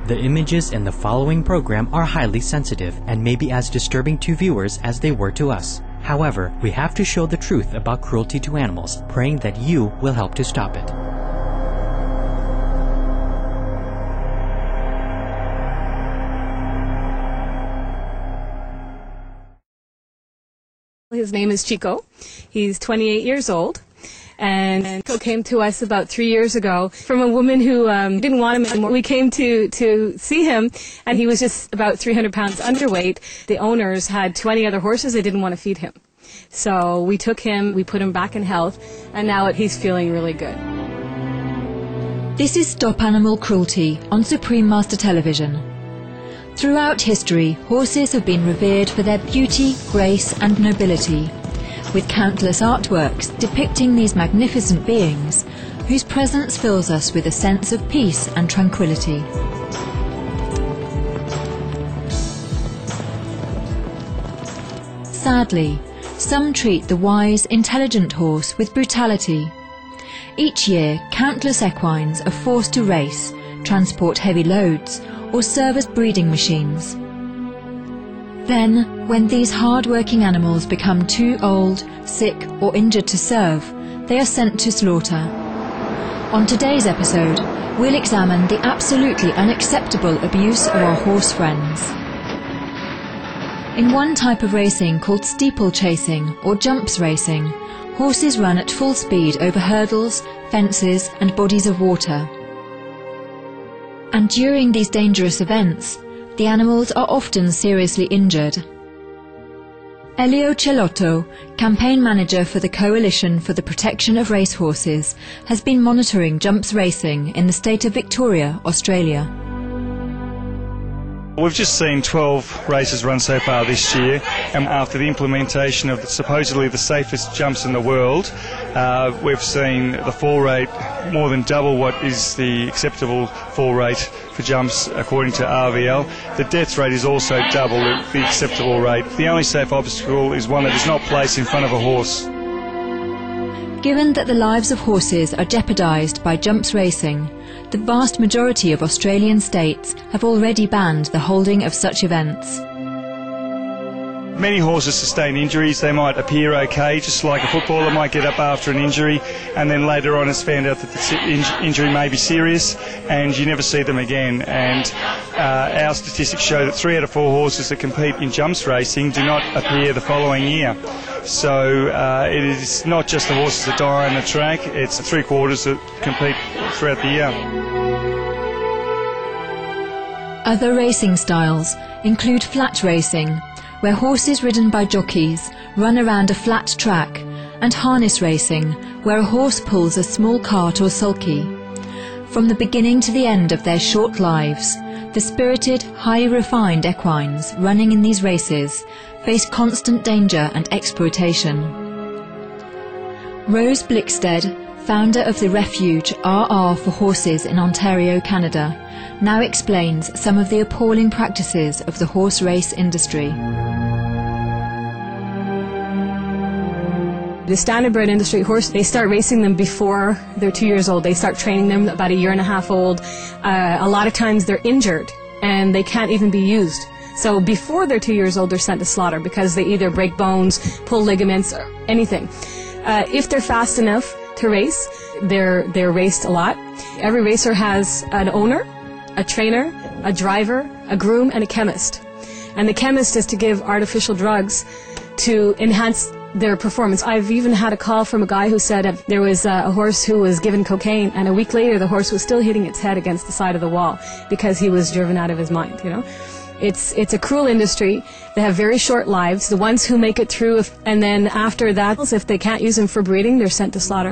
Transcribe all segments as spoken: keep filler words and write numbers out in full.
The images in the following program are highly sensitive and may be as disturbing to viewers as they were to us. However, we have to show the truth about cruelty to animals, praying that you will help to stop it. His name is Chico. He's twenty-eight years old. And Chico came to us about three years ago from a woman who um, didn't want him anymore. We came to, to see him, and he was just about three hundred pounds underweight. The owners had twenty other horses. They didn't want to feed him. So we took him, we put him back in health, and now he's feeling really good. This is Stop Animal Cruelty on Supreme Master Television. Throughout history, horses have been revered for their beauty, grace and nobility, with countless artworks depicting these magnificent beings, whose presence fills us with a sense of peace and tranquility. Sadly, some treat the wise, intelligent horse with brutality. Each year, countless equines are forced to race, transport heavy loads, or serve as breeding machines. Then, when these hard-working animals become too old, sick or injured to serve, they are sent to slaughter. On today's episode, we'll examine the absolutely unacceptable abuse of our horse friends. In one type of racing called steeplechasing or jumps racing, horses run at full speed over hurdles, fences and bodies of water. And during these dangerous events, the animals are often seriously injured. Elio Cellotto, campaign manager for the Coalition for the Protection of Racehorses, has been monitoring jumps racing in the state of Victoria, Australia. We've just seen twelve races run so far this year, and after the implementation of the, supposedly the safest jumps in the world, uh, we've seen the fall rate more than double what is the acceptable fall rate for jumps according to R V L. The death rate is also double the acceptable rate. The only safe obstacle is one that is not placed in front of a horse. Given that the lives of horses are jeopardised by jumps racing, the vast majority of Australian states have already banned the holding of such events. Many horses sustain injuries. They might appear okay, just like a footballer might get up after an injury, and then later on it's found out that the injury may be serious, and you never see them again. And uh, our statistics show that three out of four horses that compete in jumps racing do not appear the following year. So uh, it is not just the horses that die on the track, it's three quarters that compete throughout the year. Other racing styles include flat racing, where horses ridden by jockeys run around a flat track, and harness racing, where a horse pulls a small cart or sulky. From the beginning to the end of their short lives, the spirited, highly refined equines running in these races face constant danger and exploitation. Rose Blickstead, founder of the refuge R R for Horses in Ontario, Canada, now explains some of the appalling practices of the horse race industry. The standardbred industry horse, they start racing them before they're two years old. They start training them about a year and a half old. Uh, a lot of times they're injured and they can't even be used. So before they're two years old, they're sent to slaughter because they either break bones, pull ligaments, or anything. Uh, if they're fast enough to race, they're, they're raced a lot. Every racer has an owner, a trainer, a driver, a groom, and a chemist. And the chemist is to give artificial drugs to enhance their performance. I've even had a call from a guy who said that there was a, a horse who was given cocaine, and a week later the horse was still hitting its head against the side of the wall because he was driven out of his mind, you know. It's it's a cruel industry. They have very short lives. The ones who make it through, if, and then after that, if they can't use them for breeding, they're sent to slaughter.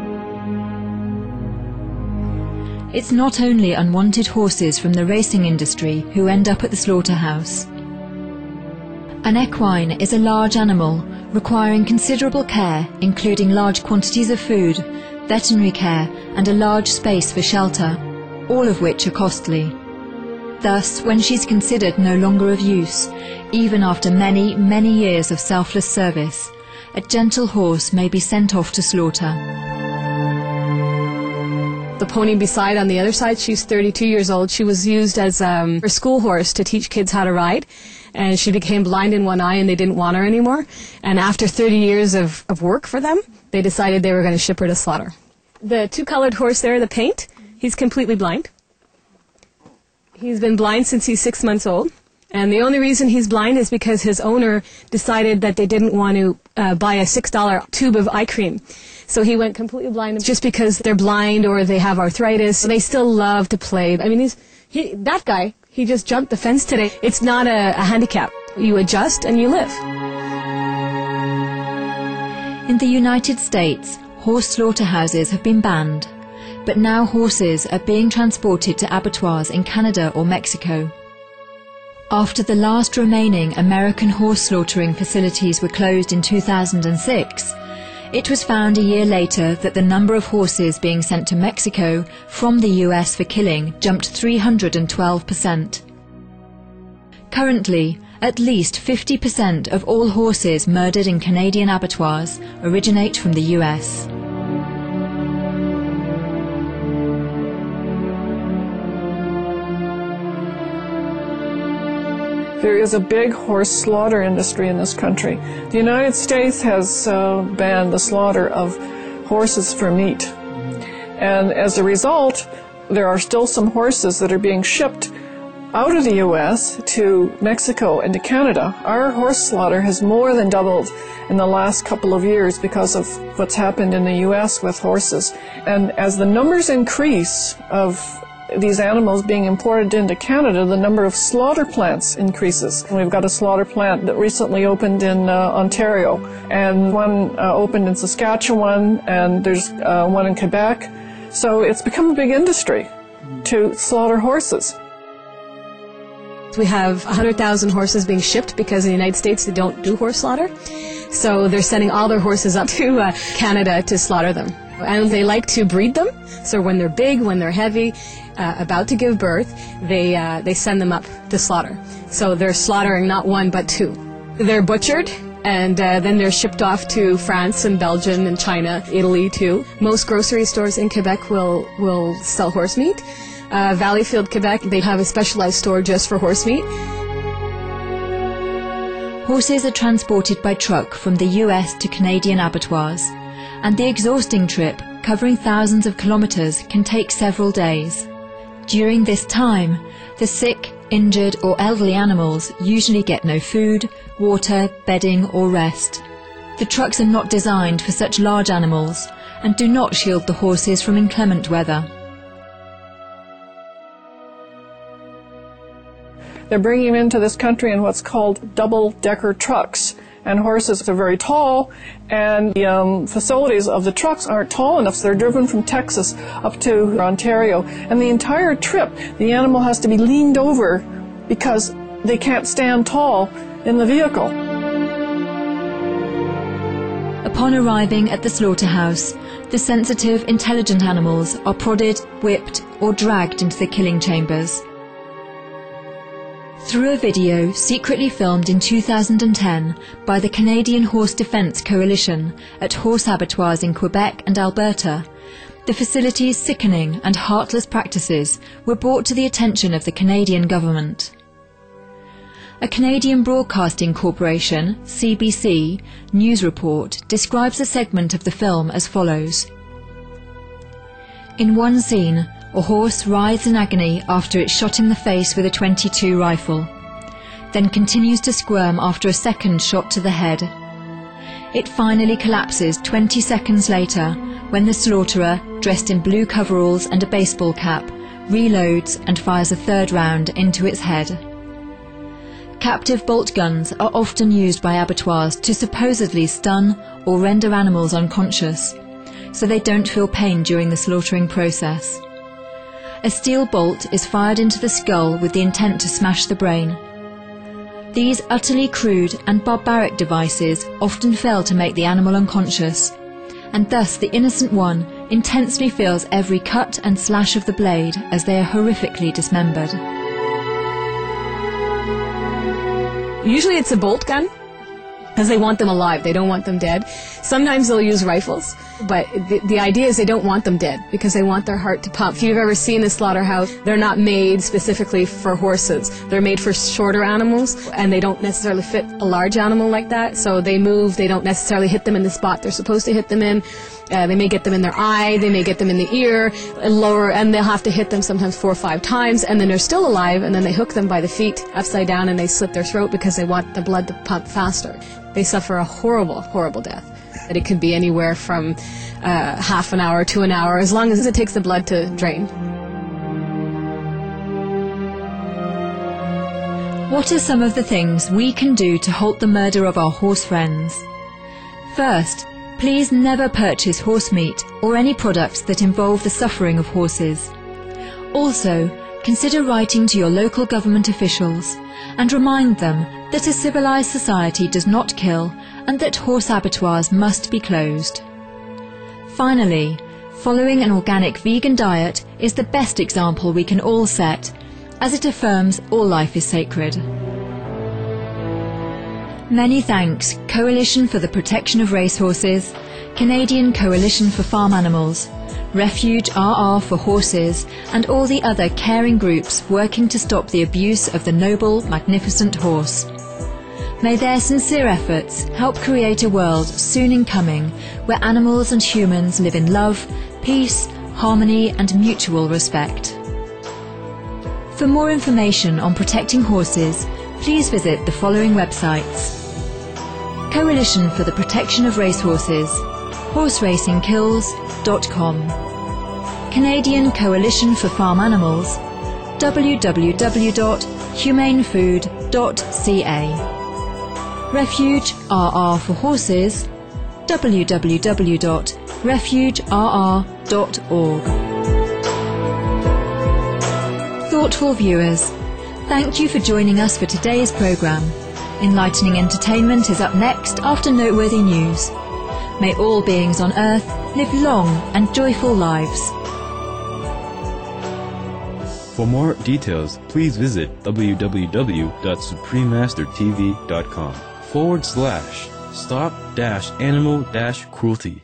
It's not only unwanted horses from the racing industry who end up at the slaughterhouse. An equine is a large animal requiring considerable care, including large quantities of food, veterinary care and a large space for shelter, all of which are costly. Thus, when she's considered no longer of use, even after many, many years of selfless service, a gentle horse may be sent off to slaughter. The pony beside on the other side, she's thirty-two years old. She was used as um, a school horse to teach kids how to ride. And she became blind in one eye and they didn't want her anymore. And after thirty years of, of work for them, they decided they were going to ship her to slaughter. The two-colored horse there, the paint, he's completely blind. He's been blind since he's six months old. And the only reason he's blind is because his owner decided that they didn't want to uh, buy a six dollar tube of eye cream. So he went completely blind just because they're blind or they have arthritis. They still love to play. I mean, he's, he, that guy, he just jumped the fence today. It's not a, a handicap. You adjust and you live. In the United States, horse slaughterhouses have been banned, but now horses are being transported to abattoirs in Canada or Mexico. After the last remaining American horse slaughtering facilities were closed in two thousand six, it was found a year later that the number of horses being sent to Mexico from the U S for killing jumped three hundred twelve percent. Currently, at least fifty percent of all horses murdered in Canadian abattoirs originate from the U S. There is a big horse slaughter industry in this country. The United States has uh, banned the slaughter of horses for meat. And as a result, there are still some horses that are being shipped out of the U S to Mexico and to Canada. Our horse slaughter has more than doubled in the last couple of years because of what's happened in the U S with horses. And as the numbers increase of these animals being imported into Canada, the number of slaughter plants increases. And we've got a slaughter plant that recently opened in uh, Ontario, and one uh, opened in Saskatchewan, and there's uh, one in Quebec. So it's become a big industry to slaughter horses. We have one hundred thousand horses being shipped because in the United States they don't do horse slaughter. So they're sending all their horses up to uh, Canada to slaughter them. And they like to breed them. So when they're big, when they're heavy, uh, about to give birth, they uh, they send them up to slaughter. So they're slaughtering not one but two. They're butchered and uh, then they're shipped off to France and Belgium and China, Italy too. Most grocery stores in Quebec will, will sell horse meat. Uh, Valleyfield, Quebec, they have a specialized store just for horse meat. Horses are transported by truck from the U S to Canadian abattoirs, and the exhausting trip, covering thousands of kilometres, can take several days. During this time, the sick, injured or elderly animals usually get no food, water, bedding or rest. The trucks are not designed for such large animals and do not shield the horses from inclement weather. They're bringing them into this country in what's called double-decker trucks. And horses are very tall, and the um, facilities of the trucks aren't tall enough, so they're driven from Texas up to Ontario. And the entire trip, the animal has to be leaned over because they can't stand tall in the vehicle. Upon arriving at the slaughterhouse, the sensitive, intelligent animals are prodded, whipped, or dragged into the killing chambers. Through a video secretly filmed in two thousand ten by the Canadian Horse Defence Coalition at horse abattoirs in Quebec and Alberta, the facility's sickening and heartless practices were brought to the attention of the Canadian government. A Canadian Broadcasting Corporation, C B C, news report describes a segment of the film as follows. In one scene, a horse writhes in agony after it's shot in the face with a twenty-two rifle, then continues to squirm after a second shot to the head. It finally collapses twenty seconds later when the slaughterer, dressed in blue coveralls and a baseball cap, reloads and fires a third round into its head. Captive bolt guns are often used by abattoirs to supposedly stun or render animals unconscious, so they don't feel pain during the slaughtering process. A steel bolt is fired into the skull with the intent to smash the brain. These utterly crude and barbaric devices often fail to make the animal unconscious, and thus the innocent one intensely feels every cut and slash of the blade as they are horrifically dismembered. Usually it's a bolt gun. because they want them alive. They don't want them dead. Sometimes they'll use rifles, but the, the idea is they don't want them dead because they want their heart to pump. If you've ever seen a slaughterhouse, they're not made specifically for horses. They're made for shorter animals, and they don't necessarily fit a large animal like that. So they move. They don't necessarily hit them in the spot they're supposed to hit them in. Uh, they may get them in their eye, they may get them in the ear, and lower, and they'll have to hit them sometimes four or five times, and then they're still alive, and then they hook them by the feet upside down and they slit their throat because they want the blood to pump faster. They suffer a horrible, horrible death. That it could be anywhere from uh, half an hour to an hour, as long as it takes the blood to drain. What are some of the things we can do to halt the murder of our horse friends? First, please never purchase horse meat or any products that involve the suffering of horses. Also, consider writing to your local government officials and remind them that a civilized society does not kill and that horse abattoirs must be closed. Finally, following an organic vegan diet is the best example we can all set, as it affirms all life is sacred. Many thanks, Coalition for the Protection of Racehorses, Canadian Coalition for Farm Animals, Refuge R R for Horses, and all the other caring groups working to stop the abuse of the noble, magnificent horse. May their sincere efforts help create a world soon in coming where animals and humans live in love, peace, harmony, and mutual respect. For more information on protecting horses, please visit the following websites: Coalition for the Protection of Racehorses, horse racing kills dot com, Canadian Coalition for Farm Animals, w w w dot humane food dot c a, Refuge R R for Horses, w w w dot refuge r r dot org. Thoughtful viewers, thank you for joining us for today's programme. Enlightening entertainment is up next after noteworthy news. May all beings on earth live long and joyful lives. For more details, please visit w w w dot supreme master t v dot com forward slash stop dash animal dash cruelty.